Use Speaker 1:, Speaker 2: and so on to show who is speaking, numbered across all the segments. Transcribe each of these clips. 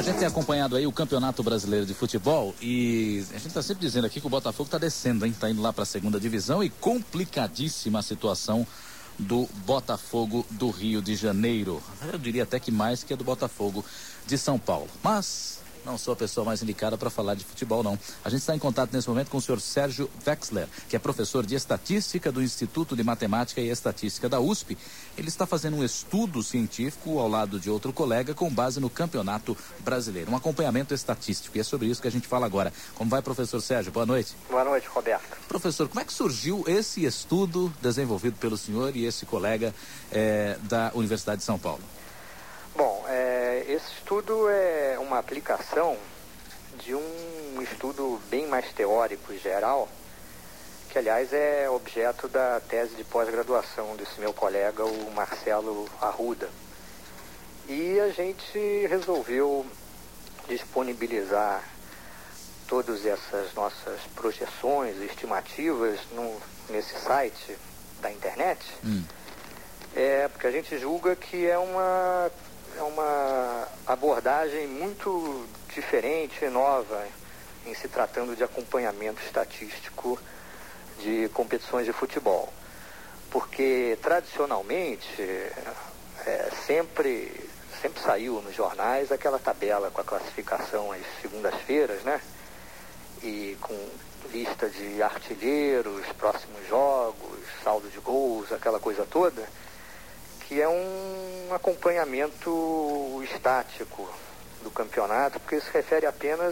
Speaker 1: gente tem acompanhado aí o Campeonato Brasileiro de Futebol e a gente está sempre dizendo aqui que o Botafogo está descendo, hein? Está indo lá para a segunda divisão e complicadíssima a situação do Botafogo do Rio de Janeiro. Eu diria até que mais que a do Botafogo de São Paulo. Mas não sou a pessoa mais indicada para falar de futebol, não. A gente está em contato nesse momento com o senhor Sérgio Wexler, que é professor de Estatística do Instituto de Matemática e Estatística da USP. Ele está fazendo um estudo científico ao lado de outro colega com base no Campeonato Brasileiro, um acompanhamento estatístico. E é sobre isso que a gente fala agora. Como vai, professor Sérgio? Boa noite.
Speaker 2: Boa noite, Roberto.
Speaker 1: Professor, como é que surgiu esse estudo desenvolvido pelo senhor e esse colega da Universidade de São Paulo?
Speaker 2: Bom, esse estudo é uma aplicação de um estudo bem mais teórico e geral, que aliás é objeto da tese de pós-graduação desse meu colega, o Marcelo Arruda. E a gente resolveu disponibilizar todas essas nossas projeções, estimativas nesse site da internet, porque a gente julga que é uma abordagem muito diferente e nova em se tratando de acompanhamento estatístico de competições de futebol. Porque, tradicionalmente, sempre saiu nos jornais aquela tabela com a classificação às segundas-feiras, né? E com lista de artilheiros, próximos jogos, saldo de gols, aquela coisa toda, que é um acompanhamento estático do campeonato, porque se refere apenas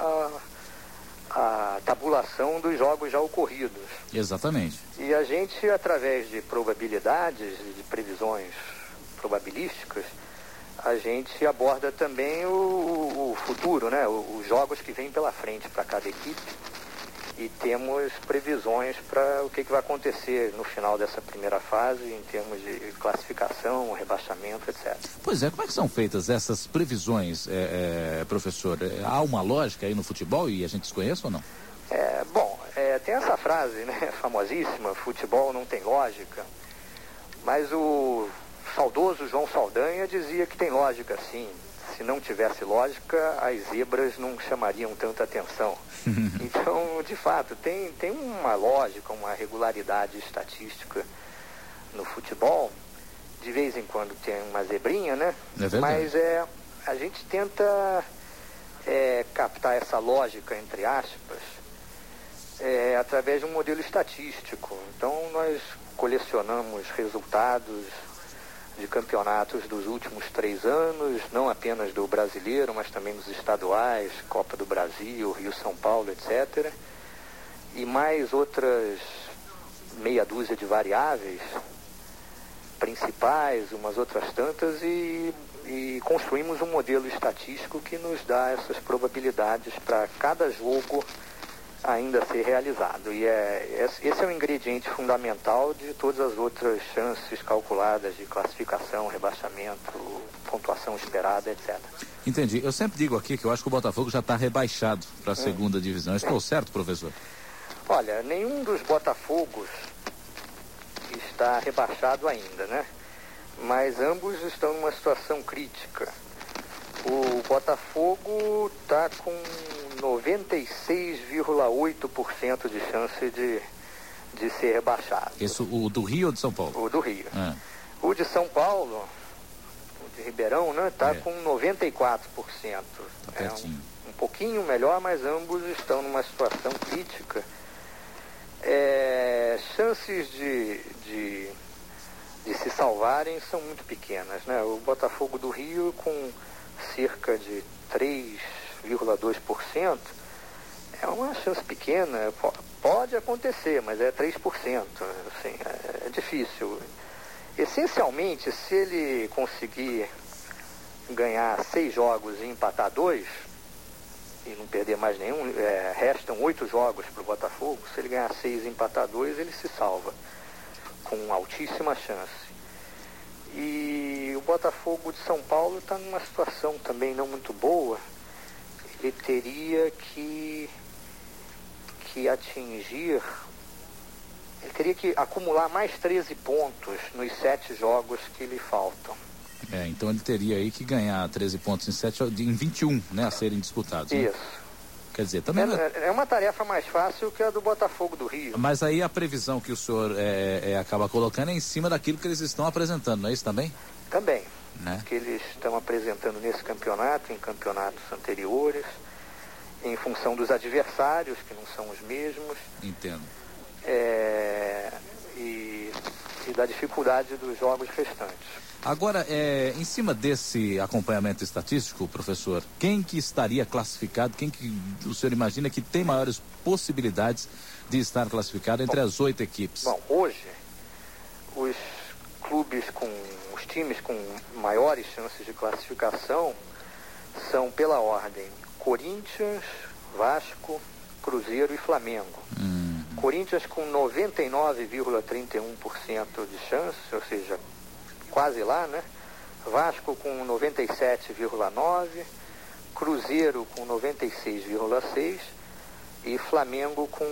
Speaker 2: à tabulação dos jogos já ocorridos.
Speaker 1: Exatamente.
Speaker 2: E a gente, através de probabilidades, de previsões probabilísticas, a gente aborda também o futuro, né? Os jogos que vêm pela frente para cada equipe. E temos previsões para o que vai acontecer no final dessa primeira fase, em termos de classificação, rebaixamento, etc.
Speaker 1: Pois é, como é que são feitas essas previsões, professor? Há uma lógica aí no futebol e a gente desconhece ou não?
Speaker 2: Tem essa frase, né, famosíssima, futebol não tem lógica, mas o saudoso João Saldanha dizia que tem lógica sim. Se não tivesse lógica, as zebras não chamariam tanta atenção. Então, de fato, tem uma lógica, uma regularidade estatística no futebol. De vez em quando tem uma zebrinha, né?
Speaker 1: É verdade.
Speaker 2: Mas a gente tenta captar essa lógica, entre aspas, através de um modelo estatístico. Então, nós colecionamos resultados de campeonatos dos últimos 3 anos, não apenas do brasileiro, mas também dos estaduais, Copa do Brasil, Rio-São Paulo, etc. E mais outras meia dúzia de variáveis principais, umas outras tantas, e construímos um modelo estatístico que nos dá essas probabilidades para cada jogo ainda ser realizado. E esse é o ingrediente fundamental de todas as outras chances calculadas de classificação, rebaixamento, pontuação esperada, etc.
Speaker 1: Entendi. Eu sempre digo aqui que eu acho que o Botafogo já está rebaixado para a segunda divisão. Estou certo, professor?
Speaker 2: Olha, nenhum dos Botafogos está rebaixado ainda, né? Mas ambos estão numa situação crítica. O Botafogo está com 96,8% de chance de ser rebaixado.
Speaker 1: Isso, o do Rio ou de São Paulo?
Speaker 2: O do Rio. O de São Paulo, o de Ribeirão, né, está com 94%.
Speaker 1: Tá pertinho.
Speaker 2: Um pouquinho melhor, mas ambos estão numa situação crítica. Chances de se salvarem são muito pequenas, né? O Botafogo do Rio com cerca de 3,2%, é uma chance pequena, pode acontecer, mas é 3%, assim, é difícil. Essencialmente, se ele conseguir ganhar 6 jogos e empatar 2, e não perder mais nenhum, restam 8 jogos para o Botafogo, se ele ganhar 6 e empatar 2, ele se salva, com altíssima chance. E o Botafogo de São Paulo está numa situação também não muito boa. Ele teria que acumular mais 13 pontos nos 7 jogos que lhe faltam.
Speaker 1: Então ele teria aí que ganhar 13 pontos em 21, né, a serem disputados.
Speaker 2: Isso.
Speaker 1: Né? Quer dizer, também
Speaker 2: é uma tarefa mais fácil que a do Botafogo do Rio.
Speaker 1: Mas aí a previsão que o senhor acaba colocando é em cima daquilo que eles estão apresentando, não é isso também?
Speaker 2: Também.
Speaker 1: Né?
Speaker 2: Que eles estão apresentando nesse campeonato, em campeonatos anteriores, em função dos adversários, que não são os mesmos.
Speaker 1: Entendo.
Speaker 2: E da dificuldade dos jogos restantes.
Speaker 1: Agora, em cima desse acompanhamento estatístico, professor, quem que estaria classificado, quem que o senhor imagina que tem maiores possibilidades de estar classificado entre as 8 equipes?
Speaker 2: Bom, hoje, os times com maiores chances de classificação são, pela ordem, Corinthians, Vasco, Cruzeiro e Flamengo. Corinthians com 99,31% de chance, ou seja, quase lá, né? Vasco com 97,9%, Cruzeiro com 96,6% e Flamengo com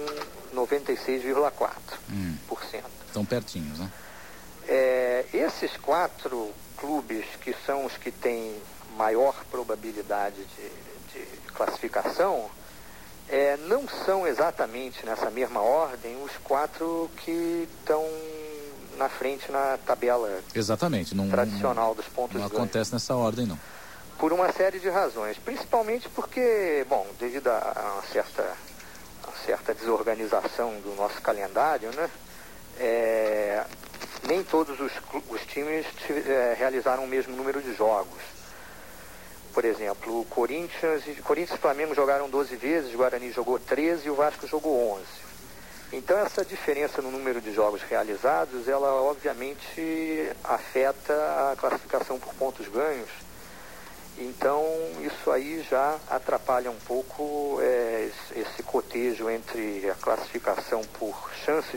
Speaker 2: 96,4%.
Speaker 1: Estão pertinhos, né?
Speaker 2: Esses 4 clubes que são os que têm maior probabilidade de classificação, não são exatamente nessa mesma ordem os 4 que estão na frente na tabela tradicional dos pontos ganhos.
Speaker 1: Não acontece nessa ordem, não.
Speaker 2: Por uma série de razões, principalmente porque, devido a uma certa desorganização do nosso calendário, né? Nem todos os times realizaram o mesmo número de jogos. Por exemplo, o Corinthians e Flamengo jogaram 12 vezes, o Guarani jogou 13 e o Vasco jogou 11. Então essa diferença no número de jogos realizados, ela obviamente afeta a classificação por pontos ganhos. Então isso aí já atrapalha um pouco esse cotejo entre a classificação por chance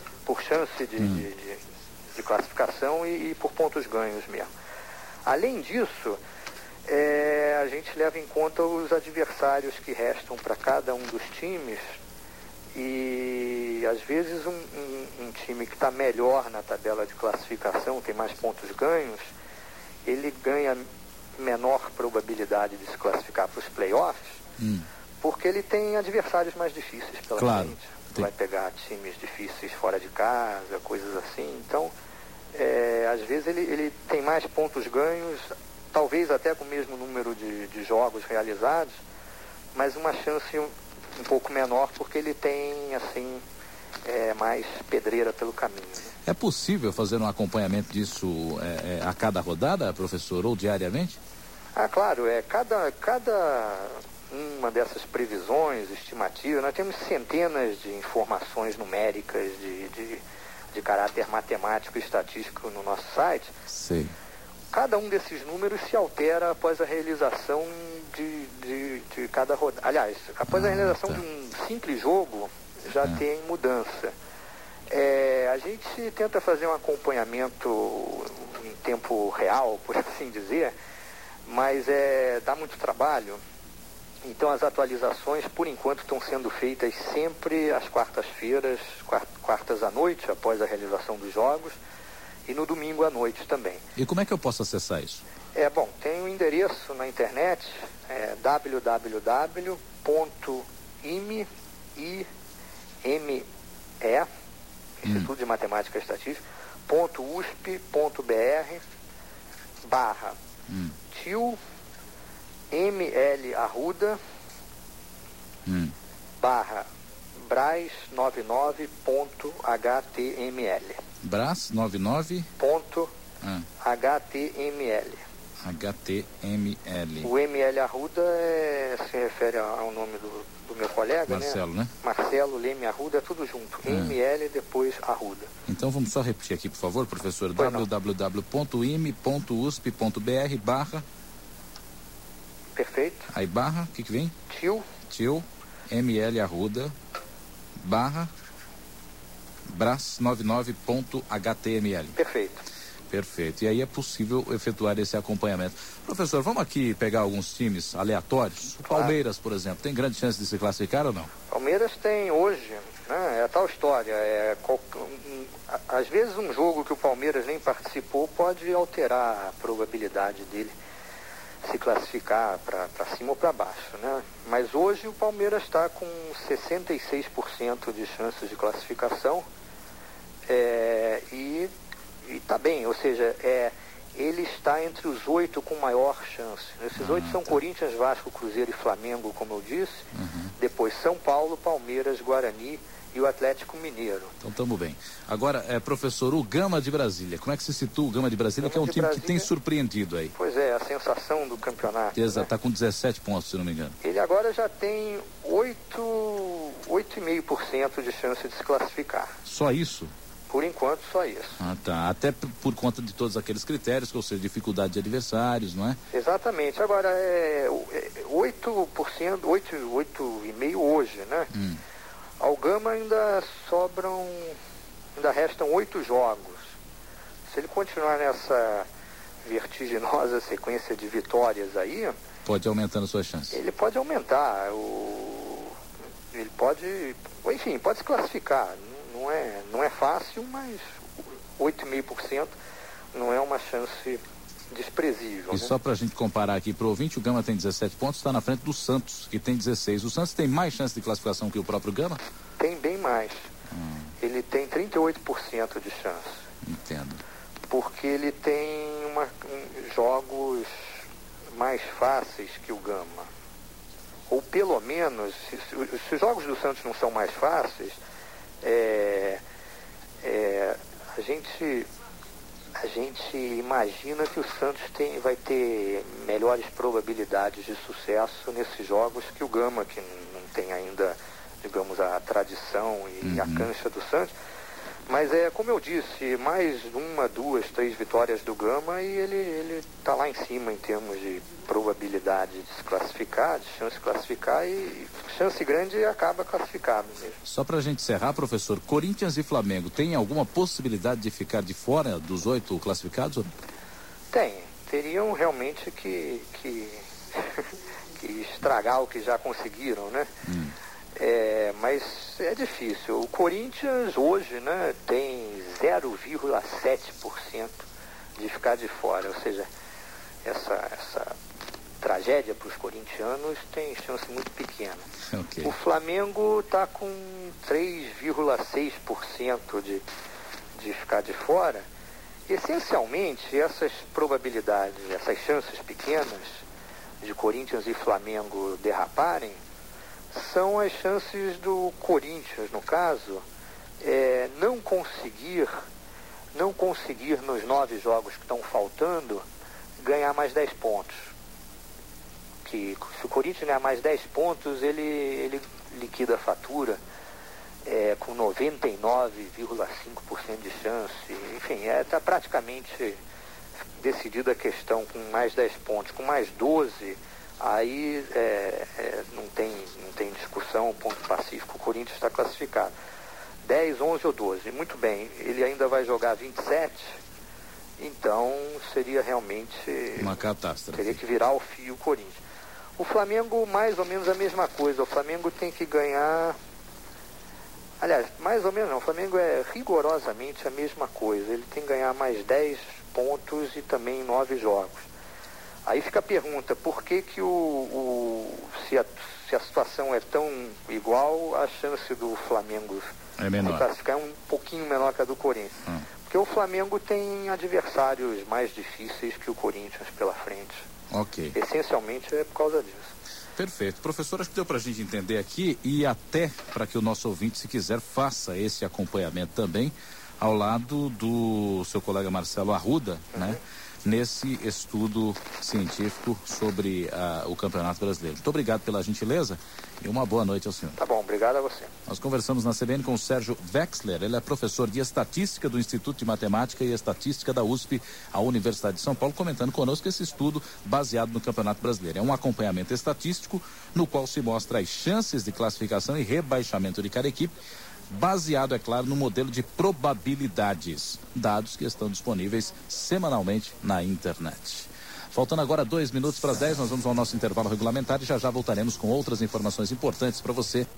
Speaker 2: de classificação e por pontos ganhos mesmo. Além disso, a gente leva em conta os adversários que restam para cada um dos times e às vezes um time que está melhor na tabela de classificação, tem mais pontos ganhos, ele ganha menor probabilidade de se classificar para os playoffs, porque ele tem adversários mais difíceis pela frente. Vai pegar times difíceis fora de casa, coisas assim. Então, às vezes ele tem mais pontos ganhos, talvez até com o mesmo número de jogos realizados, mas uma chance um pouco menor, porque ele tem, assim, mais pedreira pelo caminho. Né?
Speaker 1: É possível fazer um acompanhamento disso a cada rodada, professor, ou diariamente?
Speaker 2: Claro, cada uma dessas previsões, estimativas, nós temos centenas de informações numéricas de caráter matemático e estatístico no nosso site.
Speaker 1: Sim.
Speaker 2: Cada um desses números se altera após a realização de cada rodada. Aliás, após a realização de um simples jogo, já tem mudança. A gente tenta fazer um acompanhamento em tempo real, por assim dizer, mas dá muito trabalho. Então as atualizações, por enquanto, estão sendo feitas sempre às quartas-feiras, quartas à noite, após a realização dos jogos, e no domingo à noite também.
Speaker 1: E como é que eu posso acessar isso?
Speaker 2: Tem um endereço na internet, www.ime.usp.br Instituto de Matemática e Estatística, .usp.br/TIL ML Arruda /Braz 99.html.
Speaker 1: Braz 99.
Speaker 2: .html.
Speaker 1: HTML.
Speaker 2: O ML Arruda se refere ao nome do meu colega,
Speaker 1: Marcelo, né?
Speaker 2: Marcelo Leme Arruda, é tudo junto. ML depois Arruda.
Speaker 1: Então vamos só repetir aqui, por favor, professor. www.ime.usp.br/.
Speaker 2: Perfeito.
Speaker 1: Aí o que vem? TIL ML Arruda /Braz 99.html. Perfeito. E aí é possível efetuar esse acompanhamento. Professor, vamos aqui pegar alguns times aleatórios. O Palmeiras, por exemplo, tem grande chance de se classificar ou não?
Speaker 2: Palmeiras tem hoje, né? É a tal história. Às vezes um jogo que o Palmeiras nem participou pode alterar a probabilidade dele se classificar para cima ou para baixo, né? Mas hoje o Palmeiras está com 66% de chances de classificação e está bem, ou seja, ele está entre os 8 com maior chance. Esses 8 são Corinthians, Vasco, Cruzeiro e Flamengo, como eu disse. Depois São Paulo, Palmeiras, Guarani e o Atlético Mineiro.
Speaker 1: Então estamos bem. Agora, professor, o Gama de Brasília, como é que se situa o Gama de Brasília, que é um time que tem surpreendido aí?
Speaker 2: Pois é, a sensação do campeonato.
Speaker 1: Exato, está com 17 pontos, se não me engano.
Speaker 2: Ele agora já tem 8,5% de chance de se classificar.
Speaker 1: Só isso?
Speaker 2: Por enquanto, só isso.
Speaker 1: Ah, tá. Até por conta de todos aqueles critérios, ou seja, dificuldade de adversários, não é?
Speaker 2: Exatamente. Agora, 8%, 8,5% hoje, né? Ao Gama ainda restam 8 jogos. Se ele continuar nessa vertiginosa sequência de vitórias aí...
Speaker 1: Pode ir aumentando suas chances.
Speaker 2: Ele pode aumentar. Ele pode... Enfim, pode se classificar. Não é fácil, mas 8,5% não é uma chance desprezível.
Speaker 1: E só para a gente comparar aqui para o ouvinte, o Gama tem 17 pontos, está na frente do Santos, que tem 16. O Santos tem mais chance de classificação que o próprio Gama?
Speaker 2: Tem bem mais. Ele tem 38% de chance.
Speaker 1: Entendo.
Speaker 2: Porque ele tem jogos mais fáceis que o Gama. Ou pelo menos, se os jogos do Santos não são mais fáceis, a gente imagina que o Santos vai ter melhores probabilidades de sucesso nesses jogos que o Gama, que não tem ainda, digamos, a tradição e a cancha do Santos. Mas como eu disse, mais 1, 2, 3 vitórias do Gama e ele está lá em cima em termos de probabilidade de se classificar, de chance de classificar, e chance grande acaba classificado mesmo.
Speaker 1: Só para a gente encerrar, professor, Corinthians e Flamengo, tem alguma possibilidade de ficar de fora dos 8 classificados?
Speaker 2: Teriam realmente que estragar o que já conseguiram, né? Mas é difícil. O Corinthians hoje, né, tem 0,7% de ficar de fora, ou seja, essa tragédia para os corintianos tem chance muito pequena.
Speaker 1: Okay.
Speaker 2: O Flamengo está com 3,6% de ficar de fora. Essencialmente, essas probabilidades, essas chances pequenas de Corinthians e Flamengo derraparem, são as chances do Corinthians, no caso, não conseguir nos 9 jogos que estão faltando, ganhar mais 10 pontos. Que se o Corinthians ganhar mais 10 pontos, ele liquida a fatura com 99,5% de chance. Enfim, está praticamente decidida a questão com mais 10 pontos. Com mais 12, aí não tem discussão, ponto pacífico, o Corinthians está classificado. 10, 11 ou 12, muito bem, ele ainda vai jogar 27, então seria realmente...
Speaker 1: uma catástrofe.
Speaker 2: Teria que virar o fio o Corinthians. O Flamengo, mais ou menos a mesma coisa, o Flamengo tem que ganhar... Aliás, mais ou menos não, o Flamengo é rigorosamente a mesma coisa, ele tem que ganhar mais 10 pontos e também 9 jogos. Aí fica a pergunta, por que se a situação é tão igual, a chance do Flamengo
Speaker 1: menor.
Speaker 2: Se classificar é um pouquinho menor que a do Corinthians? Porque o Flamengo tem adversários mais difíceis que o Corinthians pela frente.
Speaker 1: Ok.
Speaker 2: Essencialmente é por causa disso.
Speaker 1: Perfeito. Professor, acho que deu para a gente entender aqui e até para que o nosso ouvinte, se quiser, faça esse acompanhamento também ao lado do seu colega Marcelo Arruda, né? Nesse estudo científico sobre o Campeonato Brasileiro. Muito obrigado pela gentileza e uma boa noite ao senhor.
Speaker 2: Tá bom, obrigado a você.
Speaker 1: Nós conversamos na CBN com o Sérgio Wexler, ele é professor de Estatística do Instituto de Matemática e Estatística da USP, a Universidade de São Paulo, comentando conosco esse estudo baseado no Campeonato Brasileiro. É um acompanhamento estatístico no qual se mostra as chances de classificação e rebaixamento de cada equipe, baseado, é claro, no modelo de probabilidades, dados que estão disponíveis semanalmente na internet. Faltando agora 2 minutos para as 10, nós vamos ao nosso intervalo regulamentar e já voltaremos com outras informações importantes para você.